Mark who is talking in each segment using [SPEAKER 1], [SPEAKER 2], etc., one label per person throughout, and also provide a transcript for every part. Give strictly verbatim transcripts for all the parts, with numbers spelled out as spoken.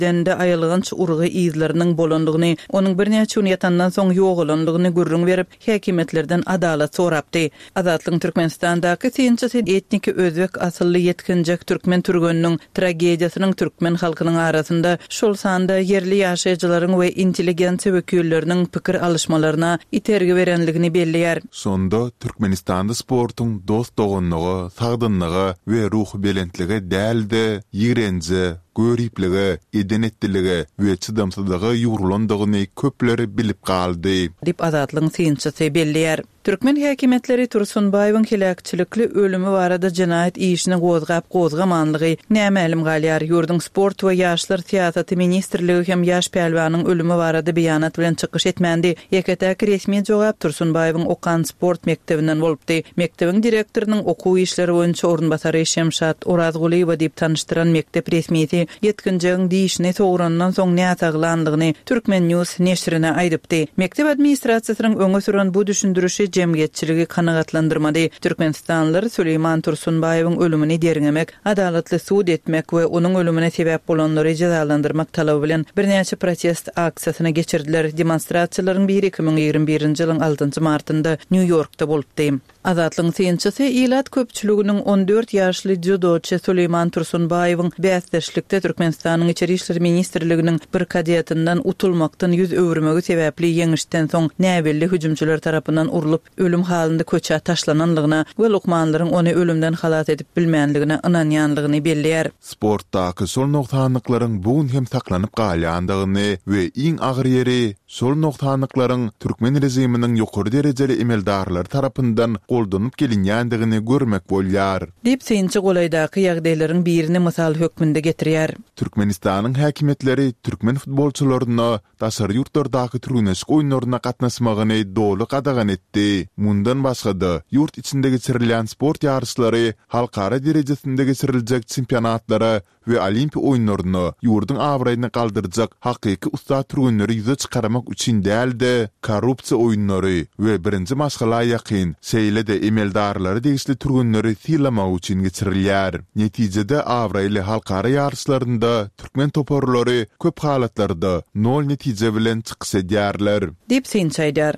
[SPEAKER 1] dende ayılgınç urgy izleriniň bolandygyny, onuň birnäçe gün ýatandan soň ýogalandygyny gürrüň berip, häkimetlerden adalat sorapdy. Azatlyň Türkmenistandaky synçy etnik özbek asylly yetkinjek türkmen türgönüniň tragediýasynyň türkmen halkynyň arasynda şol sanda yerli ýaşaýjylaryň we intelligensiýa wekilleriniň pikir alışmalaryna itergi berenligini belliýär.
[SPEAKER 2] Sonda Türkmenistanda sportuň dost dogonlygy, sagdynlygy we ruh belentligi däldi, ýigrenji, göripligi, edenetligi we çydamsızlygy ýurulandygyny köpleri bilip galdy.
[SPEAKER 1] Dip Azatlyň synçysy belliýär. Türkmen häkimetleri Tursunbaýewiň helakçylikli ölümi barada jinayet işini gozgap gozgamanlygy nämelim galýar. Ýurdun sport we ýaşlar siýasaty ministrligi hem ýaş pelwanyň ölümi barada beýanat bilen çykyş etmändi. Ýeketäki resmi jogap Tursunbaýewiň Okan sport mektebinden bolupdy. Mektebiň direktorynyň okuw işleri boýunça orunbasary Şemşat Orazguliýew diýip tanıştyran mektep resmiýeti yetkinjegiň diýişine sowrandan soň näçaglandygyny Türkmen News neşrine aýdypdy. Mektep administrasiýasynyň öňe süren bu düşündürüşi jemgyýetçiligi kanagatlandyrmady. Türkmenistanlylar Süleyman Tursunbaýewiň ölümini derňemek, adalatly suud etmek we onuň ölümine sebäp bolanlary jazalandyrmak talaby bilen birnäçe protest aksiýasyna geçirdiler. Demonstrasiýalaryň biri iki ming ýigirme birinji ýylyň altynjy martynda New Yorkda bolupdy. Azatlyň synçysy Ilat köpçüliginiň on dört ýaşly judoçy Süleyman Tursunbaýewiň bäsdeşlikde Türkmenistanyň içeri işleri ministrliginiň bir kadiýatyndan utulmakdan ýüz öwürmegi sebäpli ýeňişden soň näbelli hüjümçüler tarapyndan urulup ölüm halynda köçä taşlananlygyna we lukmanlaryň ony ölümden halat edip bilmänligine ynanýanlygyny belliýär.
[SPEAKER 2] Sportdaky şol noktanlyklaryň bugün hem saklanyp galýandygyny we iň agyr ýeri şol noktanlyklaryň türkmen rejiminiň ýokary derejeli emeldarlary tarapyndan goldanyp gelinýändigini görmek bolýar.
[SPEAKER 1] Dip synçy golaýdaky ýagdaýlaryň birini mysal hökmünde getirýär.
[SPEAKER 2] Türkmenistanyň häkimetleri türkmen futbolçularyna daşary ýurtlardaky türkmenistik oýunlaryna gatnaşmagyny dolu qadagan etdi. Mundan başga yurt içinde geçirilýän sport ýarışlary, halkara derejesinde geçiriljek çempionatlara we olimpiya oýunlaryny ýurdun awraýyna galdyrjak hakyky usta türkmenleri ýüze çykaramak üçin däldi. Korrupsiýa oýunlary we birinji maşgala ýakyn seýlede emeldarlary degisli türkmenleri tilamak üçin geçirilýär. Netijede awraýly halkara ýarışlarynda türkmen toparlary köp halatlarda nol netije bilen çykyş edýärler.
[SPEAKER 1] Dip synçaýdar.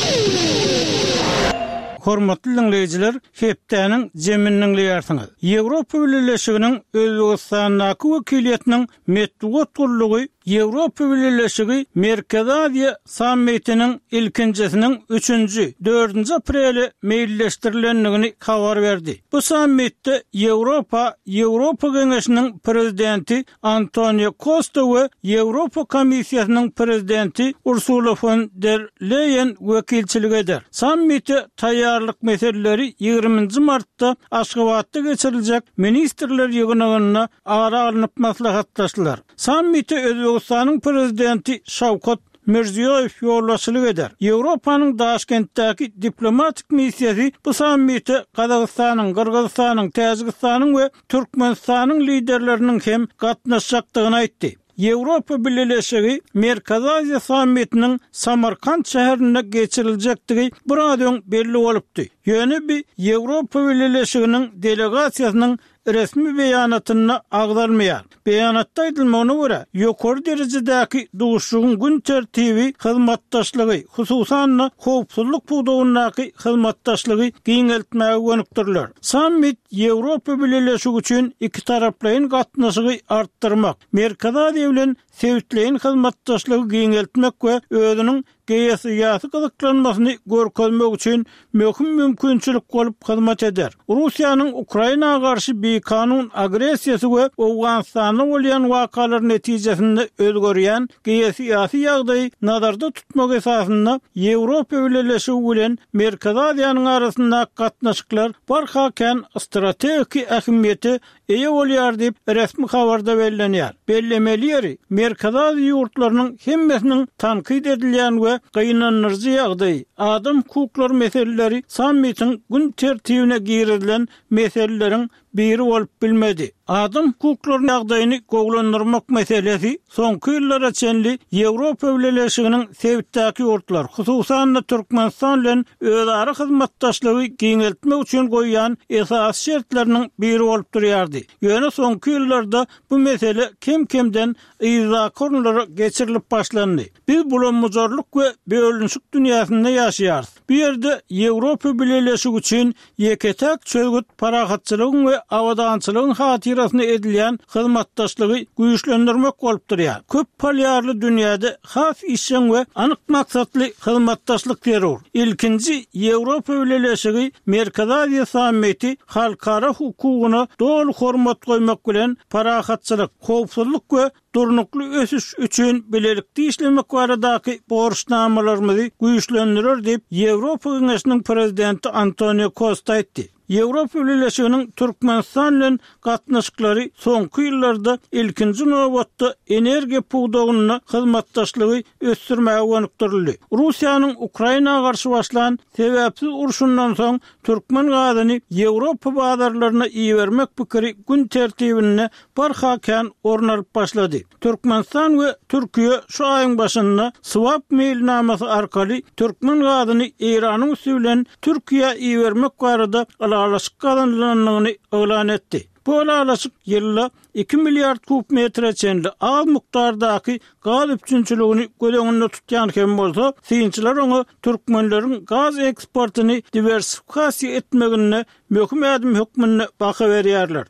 [SPEAKER 3] Hormatly dinleyijiler, hepdäniň jeminliňli ýarsyňyz. Ýewropa Birleşiginiň Özbegistanaky wekiliýetiniň medeniýet gurulugy Ýewropa Birleşigi Merkezi Aziýa sammitiniň ilkinjisiniň üçünji dördünji apreli meýilleşdirilendigini habar berdi. Bu sammitde Ýewropa Ýewropa Geňeşiniň prezidenti Antonio Costa we Ýewropa Komissiýasynyň prezidenti Ursula von der Leyen wekilçilik eder. Sammitde taýýarlyk meseleleri ýygrüminji martda Aşgabatda geçiriljek ministrler ýygynyna ara alınıp maslahatlaşdylar. Sammitde Özbegistanyň prezidenti Şawkat Mirziýoýew ýolbaşçylyk eder. Ýewropanyň Daşkentdäki diplomatik missiýasy bu sammitde Kazakstanyň, Kyrgyzstanyň, Täjikistanyň we Türkmenistanyň liderleriniň hem gatnaşjakdygyny aýtdy. Ýewropa Birleşigi Merkezi Aziýa sammitiniň Samarkand şäherinde geçiriljekdigi buradan belli bolupdy. Ýöne bir Ýewropa Birleşiginiň delegasiýasynyň resmi beýanatyna agdarmaýar. Beýanatda aýdylmagyna görä, ýokary derejedäki duguşlygyň gün tertibi hyzmatdaşlygy, hususan howpsuzlyk puwdawynyňky hyzmatdaşlygy giňeltmäge gönükdirler. Sammit Ýewropa Birleşigi üçin iki taraplaryň gatnaşygy artdyrmak, Merkezi Aziýa bilen sewitleýän hyzmatdaşlygy giňeltmek we özüniň geýsiyasy gyzyklanmasyny görkezmek üçin möhüm mümkinçilik bolup hyzmat eder. Russiýanyň Ukrainaga garşy bir kanun agresiýasy we Awganistanda bolýan wakalar netijesinde özgörýän geýsiyasy ýagdaýy nazarda tutmak esasynda Ýewropa Birleşigi bilen Merkezi Aziýanyň arasynda gatnaşyklar barhaken strategik ähmiýeti eýe bolýar diýip resmi habarda bellenýär. Bellemeli ýeri Merkezi Aziýa ýurtlarynyň hemmesiniň tankyd edilýän we gynanyrjy ýagdaý, adam hukuklary meseleleri sammitin gün tertibine girilen meselelerin biri bolup bilmedi. Adam hukuklarynyň ýagdaýyny gowlandyrmak meselesi soňky ýyllara çenli Ýewropa Birleşiginiň sebitdäki ýurtlar, hususan da Türkmenistan bilen özara hyzmatdaşlygy giňeltmek üçin goýýan esas şertleriniň biri bolup durýardy. Ýöne soňky ýyllarda bu mesele kim-kimden ýyza konulara geçirilip başlandy. Biz bulanmazarlyk we bölünşik dünýäsinde ýaşaýarys. Bu ýerde Ýewropa Birleşigi üçin ýeketek çölgüt parahatçylygyň we awadançylygyň hatyrasynda edilen hyzmatdaşlygy güýçlendirmek bolup durýar. Köp poliarly dünýäde has işçiň we anyk maksatly hyzmatdaşlyk terör. İlkinji Ýewropa Birleşigi Merkezi Aziýa sammiti halkara hukugyna dol hormat goýmak bilen parahatçylyk, howpsuzlyk we durnukly ösüş üçin bilelikli işlemek baradaky borçnamalarymyzy güýçlendirir diýip Ýewropa Giňeşiniň prezidenti Antonio Costa aýtdy. Ýewropa Birleşiginiň Türkmenistan bilen gatnaşyklary soňky ýyllarda ilkinji nowatda energiýa pugdagyny hyzmatdaşlygy ösdürmäge gönükdirildi. Russiýanyň Ukrainaga garşy başlanan sebäpsiz uruşundan soň türkmen gazyny Ýewropa bazarlaryna iýermek pikiri gün tertibine barhakan ornalyp başlady. Türkmenistan we Türkiýe şu aýyň başynda swap mailnamasy arkaly türkmen gazyny Iranyň üstünden Türkiýe iýermek barada alaşyk kazanylanyny öňlen etdi. Bu alaşyk ýylda iki milliard kub metre çenli az mukdardaky gaz üçinçiligini gözeňinde tutýan hem bolsa, synçylar oňa türkmenleriň gaz eksportyny diversifikasiýa etmegine möhüm ädim hökmüne baha berýärler.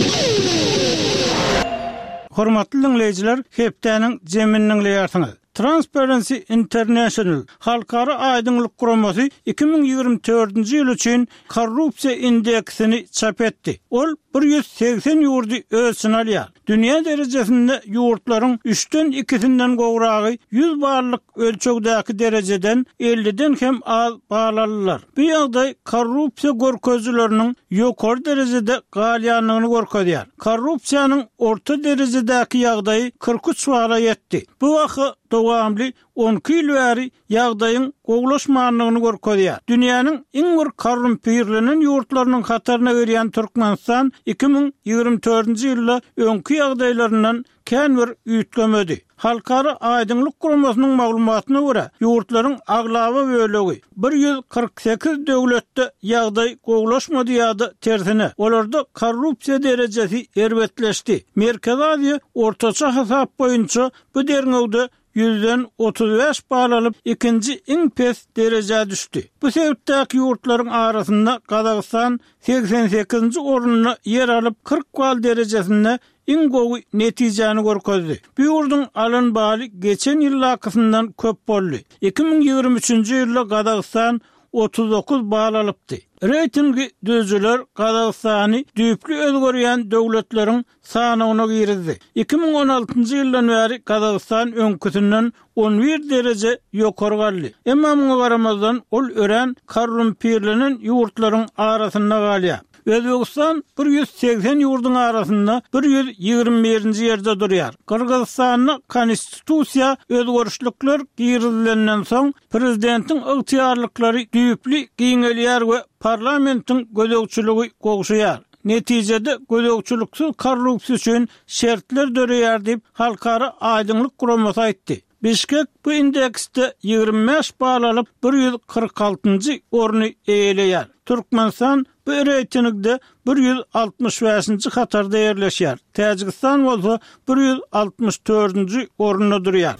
[SPEAKER 3] Hormatly dinleýijiler, hepdäniň jeminiň ýartyňy. Transparency International halkara aýdyňlyk guramasy iki ming ýygrimi dördünji ýyl üçin korrupsiýa indeksini çap etdi. Ol bir yüz seksen ýurdy ölçüni alýar. Dünýä derejesinde ýurtlaryň üçden ikisinden gowragy yüz barlyk ölçekdäki derejeden elliden hem az baglanýarlar. Bu ýagdaý korrupsiýa görkezleriniň ýokary derejede galýanlygyny görkezýär. Korrupsiýanyň orta derejedäki ýagdaýy kırk üç bala ýetdi. Bu wagt dowamly on iki ýyl bäri ýagdaýyň gowlaşmanlygyny görkezýär. Dünýäniň iň bir korrumpirlenen ýurtlarynyň hataryna girýän Türkmenistan iki ming ýygrimi dördünji ýylda öňki ýagdaýlaryndan kän bir üýtgemedi. Halkara aýdyňlyk guramasynyň maglumatyna görä, ýurtlaryň aglawa bölegi bir yüz kırk sekiz döwletde ýagdaý gowlaşmady ýa-da tersine. Olarda korrupsiýa derejesi erbetleşdi. Merkezi Aziýa ortaça hasap boýunça bu derňewde yüzden otuz beş balalyp ikinji iň pes derejä düşdi. Bu sebäpdäki ýurtlaryň arasynda Gazagystan seksen sekizinji orunna yer alyp kırk bal derejesinde iň gowy netijäni görkezdi. Bu ýurduň alyn baly geçen ýyllakysyndan köp boldy. iki ming ýygrimi üçinji ýylda Gazagystan otuz dokuz bal alypdy. Reytingi düzüler Gazagystany düýpli özgörýän döwletleriň sanawyna girdi. iki ming on altynjy ýyldan bäri Gazagystan öňküsinden on bir derece ýokary galdy. Emma muňa garamazdan ol ören korrumpirlenen ýurtlaryň arasynda galýar. Özbegistan bir yüz seksen ýurduň arasynda bir yüz ýygrimi birinji ýerde durýar. Kırgızstanyň konstitusiýa özgörüşlikler girilenden soň prezidentiň ygtyýarlyklary düýpli giňelýär we parlamentiň gözegçiligi gowşaýar. Netijede gözegçiliksiz korrupsiýa üçin şertler döreýär diýip halkara aýdyňlyk guramasy aýtdy. Bişkek bu indeksde ýygrimi beş bal alyp bir yüz kırk altynjy orny eýeleýär. Türkmenistan bu reytingde bir yüz altmış beşinji hatarda ýerleşýär. Täjikistan bolsa bir yüz altmış dördünji orunda durýar.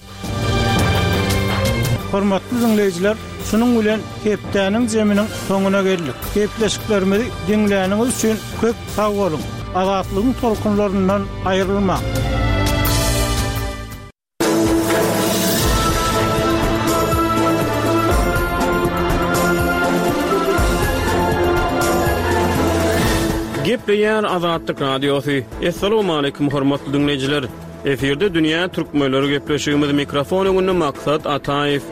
[SPEAKER 3] Hormatly dinleýijiler, şunun bilen hepdäniň jeminiň soňuna geldik. Hepleşiklerimizi dinläniňiz üçin köp sag bolun. Azatlygyň tolkunlaryndan aýrylmak.
[SPEAKER 4] Gepleýär Azatlyk Radiosu. Assalamu alaykum hormatly dinleýijiler. Eferde dünýä türkmenleri gepleşigimiz mikrofon öňünde maksat Ataýew.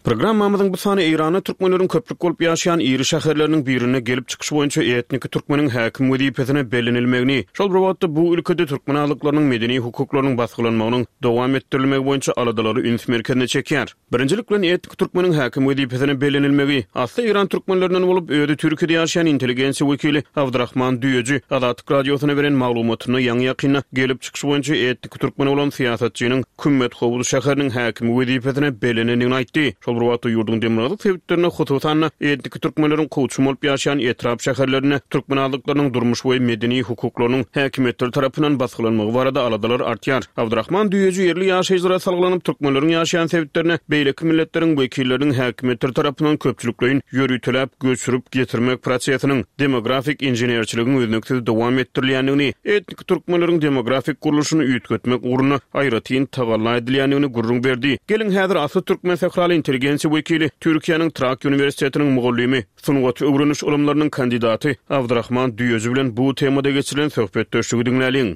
[SPEAKER 4] Programmamyzyň bu sany Irana türkmenleriň köplük bolup ýaşaýan iri şäherleriniň birine gelip çykyş boýunça etnik türkmeniň häkim wezipesine bellenilmegini, şol wagtda bu ülkede türkmen alyklarynyň medeni hukuklarynyň basgylanmagynyň dowam etdirilmegi boýunça aladalary üns merkezine çekýär. Birinjilik bilen etnik türkmeniň häkim wezipesine bellenilmegi, asly Iran türkmenlerinden bolup öýde Türkiýede ýaşaýan intelligensiýa wekili Abdurrahman Düýeji Azatlyk radiosyna beren maglumatyny ýaňy ýakyna gelip çykyş boýunça etnik türkmen bolan siýasatçynyň Kümmet Howuz şäheriniň häkim wezipesine bellenilmegini aýtdy. Şolbrowatda ýurdun demirlik sebäplerine hususan etnik türkmenleriň goýçum bolup ýaşaýan etrap şäherlerine türkmen alyklarynyň durmuş we medeni hukuklarynyň häkimetleri tarapyndan basgylanmagy barada aladalar artýar. Abdurrahman Düýeji ýerli ýaşaýjylara salgylanyp türkmenleriň ýaşaýan sebäplerine beýleki milletleriň wekilleriniň häkimetleri tarapyndan köpçülikleýin ýörüýtülip göçürüp getirmek prosesiniň demografik inženerçiligiň öňünde dowam etdirilýändigini, etnik türkmenleriň demografik guruluşyny üýtgetmek ugruna aýratyn tagalla edilýändigini gurrun berdi. Gelin häzir asly türkmen sakraly intelligensiýa wekili, Türkiýanyň Trak Universitetiniň mugallimi, sungat öwreniş ulumlarynyň kandidaty Abdurrahman Düýeji bilen bu temada geçirilen söhbetdeşigi dinläliň.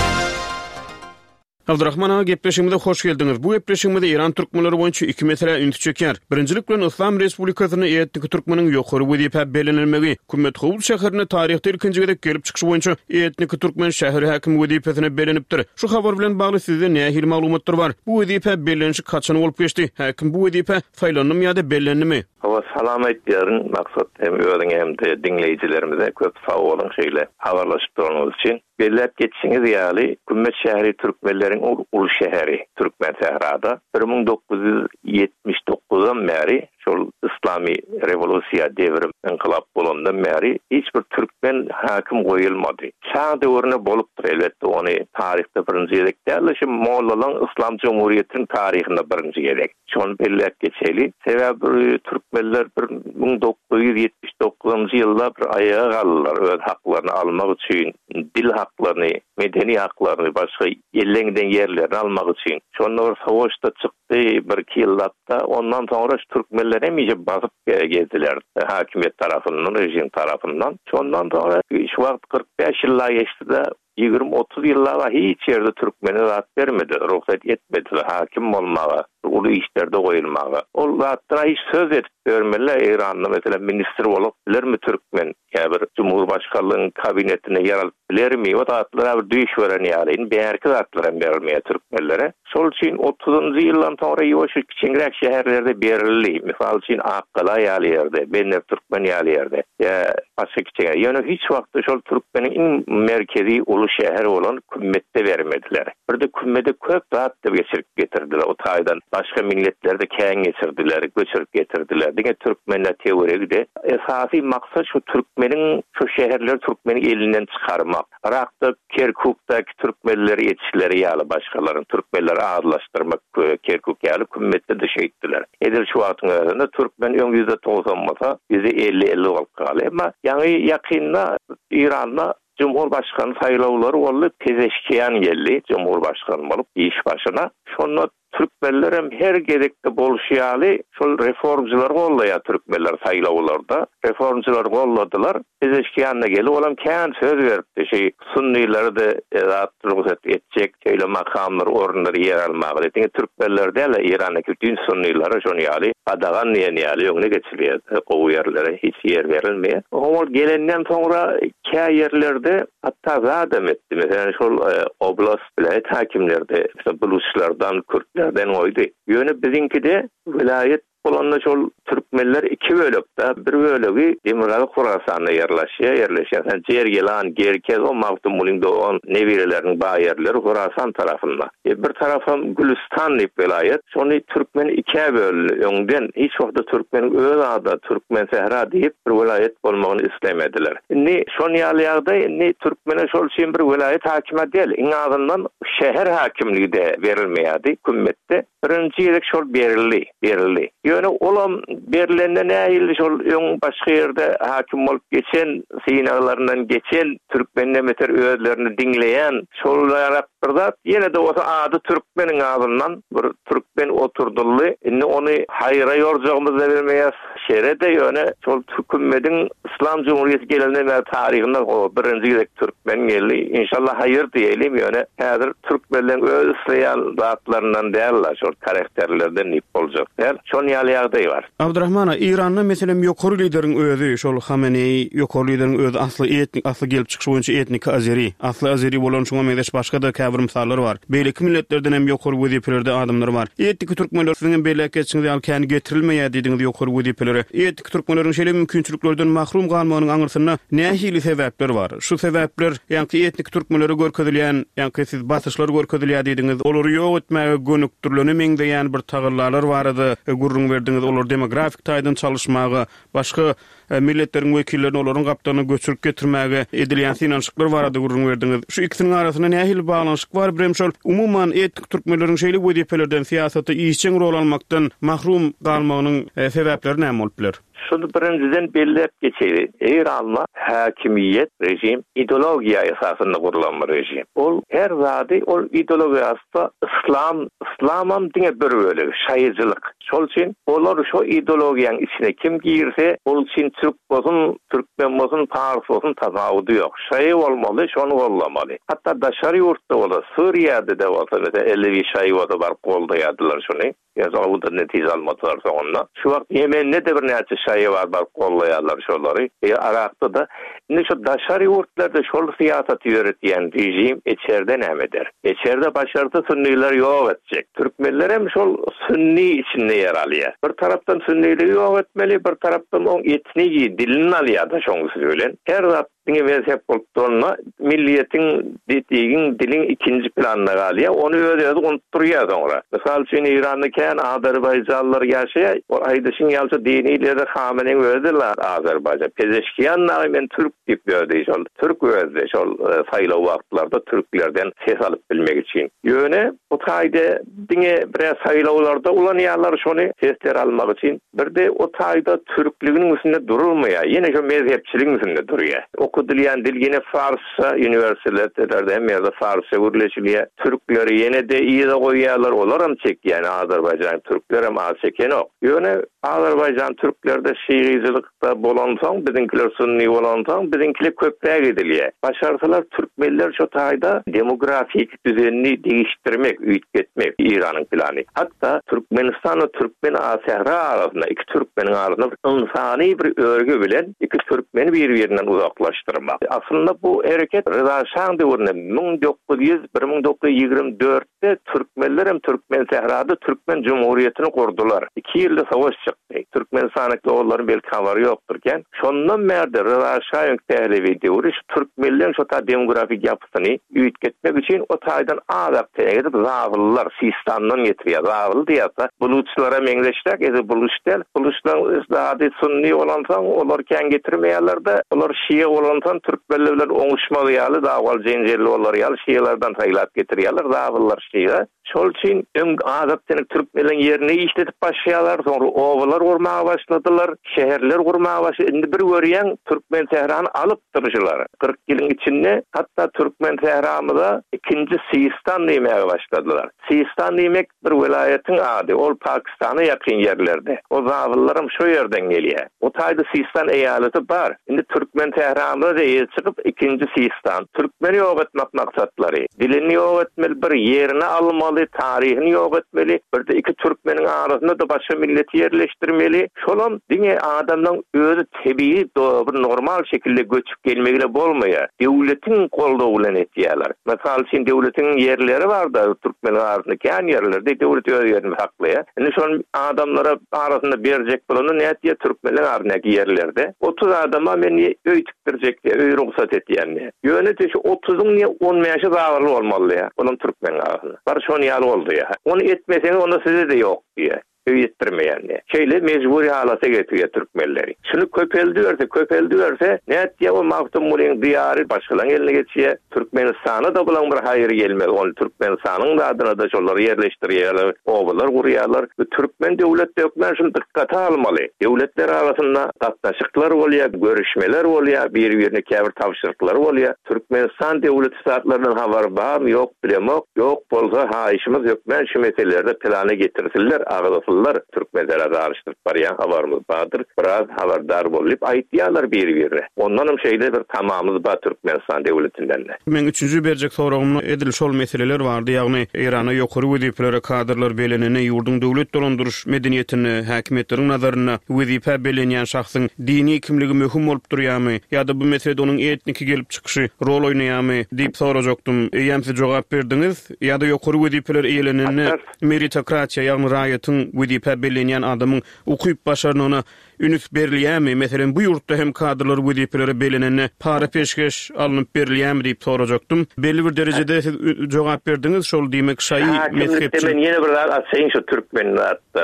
[SPEAKER 4] Abdurrahman ağa gepleşigimize hoş geldiňiz. Bu gepleşigimizde Iran türkmenleri boýunça iki mesele üns çeker. Birinjilik bilen Islam Respublikasyny etnik türkmeniň ýokary wezipe bellenilmegi, Kümmet Howuz şäherine taryhda ilkinji gezek gelip çykyş boýunça etnik türkmen şäheri häkim wezipesine bellenipdir. Şu habar bilen bagly sizde nähil maglumatlar bar? Bu wezipe bellenişi kaçan bolup geçdi? Häkim bu wezipe saýlandymy ýa-da bellendimi?
[SPEAKER 5] Hawa salamet diýerin maksat hem öýüň hem de dinleýijilerimize köp sag bolun şeýle habarlaşyp duranyňyz üçin. Belläp geçiňiz ýaly Kümmet şäheri türkmenleriň ulu şäheri Türkmen Tehrada bir ming dokuz ýüz ýetmiş dokuzdan beri şol İslami revolüsiýa devrim inqilab bolandan beri hiç bir türkmen hakim goýulmady. Şah döwrüne bolupdyr elbetde, ony taryhda birinji gerek däl, şu Mollalan İslam Cumhuriyetiniň taryhynda birinji gerek. Şonu belläp geçeli. Sebäbi türkmenler bir ming dokuz ýüz ýetmiş dokuzunjy ýylda bir aýaga galdylar öz haklaryny almak üçin, dil haklaryny, medeni haklaryny, başga ýerlerinden ýerlerini almak üçin. Şonda bir savaşda çykdy bir iki ýylda, ondan soňra türkmenler hem iyice basıp gezdiler hakimiyet tarafından, rejim tarafından. Şondan sonra şu wagt kırk beş ýyllar geçdi de ýygrimi otuz ýyllara hiç ýerde türkmene zat bermedi, ruhsat etmedi hakim bolmaga, ulu işlerde goýulmaga. Ol zatlara hiç söz edip bermeli. İran'da mesela minister bolup bilermi türkmen? Ya bir Cumhurbaşkanlığının kabinetine ýer alyp bilermi? O zatlara bir düýüş beren ýaly, berki zatlara bermeýär türkmenlere. Şol üçin otuzunjy ýyldan soňra ýoşy kiçiňrek şäherlerde berildi. Misal üçin Akkala ýaly ýerde, Benner türkmen ýaly ýerde. Ya başga kiçiňe. Ýöne hiç wagtda şol türkmeniň iň merkezi ulu şäher bolan Kümmetde bermediler. Bir de Kümmede köp zat da geçirip getirdiler. O taýdan başga milletlerde käň geçirdiler, göçürüp getirdiler. Diňe türkmenler teoriyede esasy maksat şu türkmeniň şu şäherler türkmeni elinden çykarmak. Irakda, Kerkuk'daki türkmenleri yetişleri ýaly başgalaryň türkmenleri ağırlaştırmak, Kerkuk ýaly Kümmetde de şeýitdiler. Edil şu wagtyň özünde türkmen öň ýüzde toğsan bolsa, ýüzde elli elli bolup galy. Emma ýa-ni ýakynda Iranda Cumhurbaşkanı saýlawlary bolup tezeşkiýan geldi, Cumhurbaşkanı bolup iş başına. Şonu türkmenler hem her gerekli bolşýaly, şol reformçylar gollaýar türkmenler saýlawlarda. Reformçylar golladylar. Tezeşkiýanna gelip olam kän söz beripdi. Şeý sunniýlary da zat ruhsat etjek, şeýle makamlar, orunlary ýer almagy. Diňe türkmenler däl, Iranyň bütün sunniýlary şonu ýaly adagan ýaly ýöňüne geçilýär. O ýerlere hiç ýer berilmeýär. O gelenden soňra kä ýerlerde hatda zadam etdi. Mesela şol oblast bilen hakimlerde, buluşlardan, Kürtlerden oydu. Ýöne bizinkide vilayet bolanda şol türkmenler iki bölükde, bir bölügi Demirgaly Horasanyna ýerleşýär, ýerleşýär. Sen yer gelan, gerkez o Mawtumulin doğan nevireleriniň ba ýerleri Horasan tarafynda. E, bir tarafam Gülistan diýip vilayet, şonu türkmen iki bölügi öňden hiç wagtda türkmen öz ada türkmen sehra diýip bir vilayet bolmagyny islemediler. Ni şonu ýaly ni türkmene şol üçin bir vilayet hakime däl, iň azyndan şäher hakimligi de berilmeýärdi Kümmetde. Birinji ýerek şol berildi, berildi. Ýöne olam berilende nähili şol öň başga ýerde hakim bolup geçen, synalaryndan geçen türkmenler meter özlerini dinleyen şollara bir zat ýene de olsa ady türkmeniň ağzyndan bir türkmen oturdully. Indi ony haýra ýorjagymyz da bermeýäs. Şerede ýöne şol Kümmetin İslam Cumhuriyeti gelenden beri taryhynda o birinji gerek türkmen geldi. İnşallah haýyr diýelim ýöne. Häzir türkmenler öz isleýän zatlaryndan däl, şol şol karakterlerden nip boljak der. Şol ýaly ýagdaý bar.
[SPEAKER 4] Abdurrahman, İran'da meselem ýokary liderin özü, şol Hamenei ýokary liderin özü asly etnik, asly gelip çykyş boýunça etnik Azeri. Asly Azeri bolan şoňa medeş başga da käbir misallar bar. Beýleki milletlerden hem ýokary wezipelerde adamlar bar. Etnik türkmenler siziň beýleki geçiňiz ýaly kän getirilmeýär diýdiňiz ýokary wezipeleri. Etnik türkmenleriň şeýle mümkinçiliklerden mahrum galmagynyň aňyrsyna nähili sebäpler bar? Şu sebäpler ýa-ni etnik türkmenlere görkezilýän, ýa-ni siz basyşlar görkezilýär diýdiňiz, olary ýok etmäge gönükdirleni meňdeýän bir tagyrlalar barady. Gurrun berdiňiz, olar demografik taýdan çalışmagy, başga milletlerin wekillerini olaryň gapdaryny göçürüp getirmäge edilýän synanşyklar barady gurrun berdiňiz. Şu ikisiniň arasyna nähili baglanşyk bar? Birem şol umumyň etnik türkmenleriň şeýle wezipelerden siýasaty işçiň rol almakdan mahrum galmagynyň sebäpleri näme bolupdyr?
[SPEAKER 5] Şunu birinciden bellep geçeydi. Eğer alma hakimiyet rejim ideologiya esasında kurulan bir rejim. Ol her zadi ol ideologiyasında İslam, İslamam dine bir bölü, şayıcılık. Şol için olar şu ideologiyanın içine kim girse, ol için Türk olsun, Türkmen olsun, Pars olsun tazavudu yok. Şayı olmalı, şonu olamalı. Hatta daşarı yurtta ola, Suriye'de de olsa mesela elli şayı oda var, kolda yadılar şunu. Yani o da netice almadılar sonra. Şu vakt Yemen'de de bir netice şayı var, var kollayanlar şolları. E, Irak'ta da. Şimdi şu daşarı yurtlarda şol siyasatı yönetiyen rejim içeride ne eder? İçeride başarılı Sünniler yok edecek. Türkmenler hem şol Sünni içinde yer alıyor. Bir taraftan Sünnileri yok etmeli, bir taraftan on etniği dilini alıyor da şonu söylen. Her zaten mezhep olduğuna milliyetin dediğin dilin ikinci planına kalıyor. Onu öyle unutturuyor sonra. Mesela için İran'daki Azerbaycanlılar yaşaya, o aydışın yalçı diniyle Hamene'nin ödüler Azerbaycan. Pezeşkiyanlar men Türk deyip ödü. Türk ödü. Sayılı vaktlarda Türklerden ses alıp bilmek için. Yöne o tayda dine biraz sayılılarda ulanıyorlar şunu sesler almak için. Bir de o tayda Türklüğünün üstünde durulmuyor. Yine şu mezhepçiliğin üstünde duruyor. Okudulan dil yine Farsça üniversitelerde hem ya da Farsça vurleşiliyor. Türkleri yine de iyi de koyuyorlar. Onlar mı çek yani Azerbaycan Türkler hem az çeken o. Yöne Azerbaycan Türklerde Şiicilikte bolansan, bizimkiler Sunni bolansan, bizimkiler köprüye gidiliyor. Başarsalar Türkmenler şu tayda demografik düzenini değiştirmek, üyütgetmek İran'ın planı. Hatta Türkmenistan'la Türkmen Asehra arasında, iki Türkmenin arasında insani bir örgü bilen iki Türkmeni birbirinden uzaklaştırmak. Aslında bu hareket Rıza Şah devrinde bin dokuz yüz yirmi dörtte Türkmenler hem Türkmen Sehra'da Türkmen Cumhuriyeti'ni kurdular. İki yılda savaş çıktı. Türkmenistan'lıkla onların belki havarı yokturken şondan merde Rıza Şah'ın tehlivi devri şu Türkmenlerin şu ta demografik yapısını üyütgetmek için o taydan adapteye gidip zavıllar Sistan'dan getiriyor. Zavılı diyata buluçlara menleştek ezi buluçtel. Buluçtan adi Sunni olansan olarken getirmeyenler de olar Şii olansan Türkmenler onuşmalı yalı dağval cencelli olar yalı Şiilerden taylat getiriyorlar. Zavıllar Şii'ye. Şol için ön adaptenin Türkmenlerin yerine işletip başlayalar. Sonra ovalar kurmaya başladılar. Şehirler kurmaya başladılar. Şimdi bir görüyen Türkmen Tehran'ı alıp duruşular. kırk yılın içinde hatta Türkmen Tehran'da ikinci Sistan demeye başladılar. Sistan demek bir vilayetin adı. O Pakistan'a yakın yerlerde. O zavullarım şu yerden geliyor. O tayda Sistan eyaleti var. Şimdi Türkmen Tehran'da da çıkıp ikinci Sistan. Türkmen'i yok etmek maksatları. Dilini yok etmeli, bir yerine almalı, tarihini yok etmeli. Bir de iki Türkmen'in arasında da başka milleti yerleştirmeli. Şolam dine adamdan özü tebii bir normal şekilde göçüp gelmeyle bolmaya. Devletin kolda ulan etiyorlar. Mesela için devletin yerleri var da Türkmen'in arasındaki yani yerlerde devlet öz yerini haklaya. Yani şu adamlara arasında verecek bulanı ne etiyor Türkmen'in arasındaki yerlerde. otuz adama beni öy tıktıracak diye, öy ruhsat et yani. Yönetici otuzun niye on meyaşı dağırlı olmalı ya. Onun Türkmen'in arasında. Barış onu yalı oldu ya. Onu etmeseniz onda size de yok diye. Üyettirmeyen ne? Şeyle mecburi halata getiriyor Türkmenleri. Şunu köpeldiyorsa, köpeldiyorsa ne diye o Mahtum Mulin diyarı başkalan eline geçiyor. Türkmenistan'a da bulan bir hayır gelmez. Onu Türkmenistan'ın da adına da şolları yerleştiriyorlar. Ovalar kuruyorlar. Türkmen devlet de yoklar şunu dikkate almalı. Devletler arasında tatlaşıklar oluyor, görüşmeler oluyor, birbirine kâbir tavşırıklar oluyor. Türkmenistan devleti saatlerinin havar var mı? Yok, bilem yok. Yok, bolsa ha işimiz yok. Ben şu meselelerde planı getirsinler. Ağırlısı Akıllar Türkmenlere darıştırıp baryan habarımız badır. Biraz habardar bolup aýtýarlar biri-birine. Ondanam şeýle bir tamamyz ba Türkmenistan döwletinden.
[SPEAKER 4] Men üçüncü berjek soragymda edilýär ol meseleler bardy. Ýagny Irana ýokary weziplere kadrlar belenene ýurdun döwlet dolandyryş medeniýetini häkimetleriň nazaryna wezipe belenýän şahsyň dini kimligi möhüm bolup durýarmy ýa-da bu meselede onuň etniki gelip çykyşy rol oýnaýarmy diýip sorajakdym. Eýem siz jogap berdiňiz ýa-da ýokary wezipeler eýleneni meritokratiýa ýagny raýatyň wezipe belenýän adamyň ukyp başaryny ona ünüp berilýärmi? Meselen bu ýurtda hem kadrlar wezipeleri belenene para peşkeş alınıp berilýärmi diýip sorajakdym. Belli bir derejede siz jogap berdiňiz, şol diýmek şaý mezhepçi.
[SPEAKER 5] Men ýene bir zat atsaýyn şu Türkmenlerden,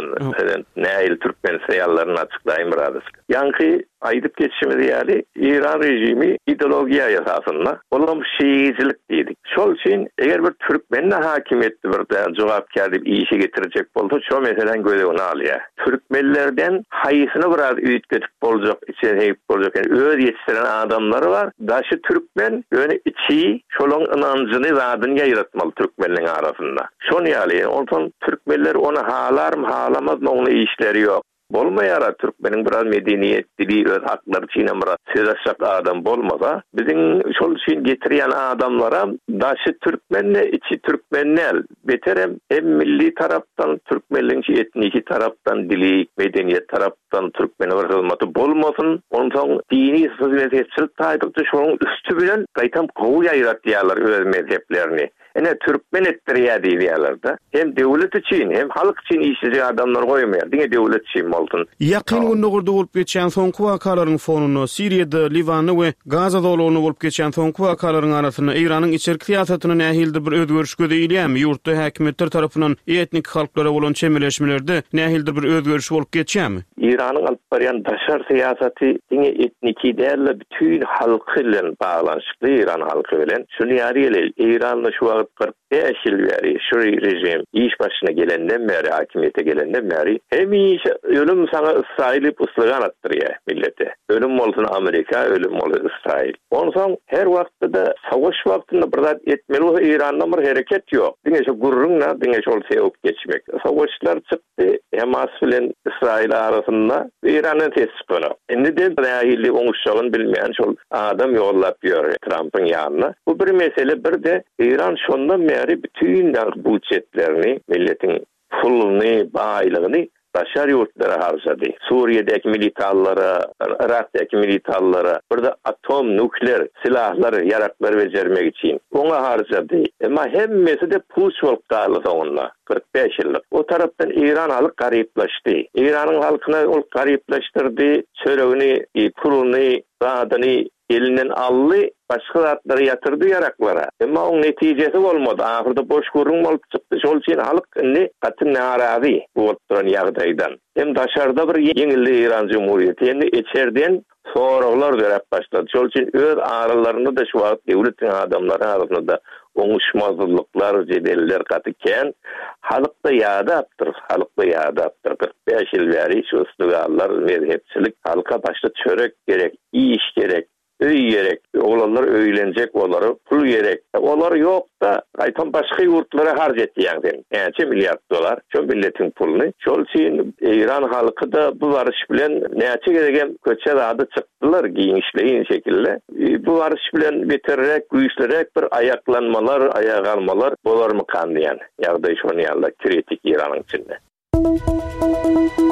[SPEAKER 5] näil Türkmen seýallaryny açyklaýyn biraz. Ýanky aýdyp geçişimiz ýaly İran rejimi ideologiýa ýasasyna olam şiizilik diýdik. Şol üçin eger bir Türkmen hakimiýeti bir jogapkar diýip işe getirjek bolsa, şo meselen gözegini alýar. Türkmenlerden haýysyny biraz üýtgetip boljak, içe heyip boljak, öz ýetiştiren adamlary bar. Daşy Türkmen öňe içi şolaň inanjyny zadyny ýaratmaly Türkmenliň arasynda. Şonu ýaly, ondan Türkmenler onu halarmy, halamazmy, onu işleri ýok. Bolmaýara Türkmeniň biraz medeniýet, dili, öz haklary çiğnemira söýleşjek adam bolmasa, biziň şol üçin getirýän adamlara daşy Türkmenle içi Türkmenler beterem hem milli tarapdan Türkmenliň etniki tarapdan dili, medeniýet tarapdan Türkmene bir hyzmaty bolmasyn, ondan dini sözleşçilik taýdykdy şonuň üstü bilen gaýtam gowy ýaýratýarlar öz mezheplerini. Ene Türkmen ettirýär diýýärler. Hem döwlet üçin, hem halk üçin işleýän adamlar goýmaýar. Diňe döwlet üçin bolsun.
[SPEAKER 4] Ýakyn günde bolup geçen soňky wakalaryň fonuny Siriýada, Liwanda we Gaza dolagyny bolup geçen soňky wakalaryň arasyna Iranyň içerik siýasatyny nähilde bir özgörüş gözelýärmi? Ýurtda häkimetler tarapyndan etnik halklara bolan çemeleşmelerde nähilde bir özgörüş bolup geçýärmi?
[SPEAKER 5] İranyň alyp barýan daşar siýasaty diňe etniki däl bütün halky bilen baglanşykly, İran halky bilen. Şunu ýaly, İranyň şu kırk beş yıl beri şu rejim iş başına gelenden beri, hakimiyete gelenden beri hem iş ölüm sana İsrail'i ıslıgan attırıyor millete. Ölüm olsun Amerika, ölüm olsun İsrail. Ondan her vakti de savaş vaktinde burada etmeli İran'da bir hareket yok. Dine şu gurrunla, dine şu sevip geçmek. Savaşlar çıktı Hamas ile İsrail arasında İran'ın tesipini. Neden dahili onuşağını bilmeyen şu adam yollap yiyor Trump'ın yanına. Bu bir mesele. Bir de İran şondan beri bütün budjetlerini, milletin pulunu, baylığını daşar yurtlara harcadı. Suriye'deki militarlara, Irak'taki militarlara, burada atom, nükleer silahları, yarakları becermek için ona harcadı. Ama hemmesi de pulçoluk dağılıdı onunla. kırk beş yıllık. O taraftan İran halk gariplaştı. İran'ın halkına o gariplaştırdı. Sörevini, pulunu, adını elinden aldı. Başka zatları yatırdı yaraklara. Ama onun neticesi olmadı. Ahırda boş kurun olup çıktı. Şol için halk ne katın narazi bu oturan yağdaydan. Hem dışarıda bir yengilli İran Cumhuriyeti. Hem de içeriden soğurlar verip başladı. Şol için öz aralarında da şu vakit devletin adamları arasında da onuşmazlıklar, cedeller katıken halkta yağda yaptırır. Halkta yağda yaptırır. kırk beş yıl beri şu ıslığarlar, mezhepçilik halka başta çörek gerek, iş gerek. Öy gerek, oğlanlar öylenecek, oğlanlar pul gerek. Oğlanlar yok da aytan başka yurtlara harcettiyen den. Yani milyar dolar, şu milletin pulunu. Şol için İran halkı da bu varış bilen neçe gereken köçe adı çıktılar giyinişleyin şekilde. Bu varış bilen bitirerek, güýçlerek bir ayaklanmalar, ayak almalar bolar mı kandiyen? Yağda şonu yalda kritik İran'ın içinde.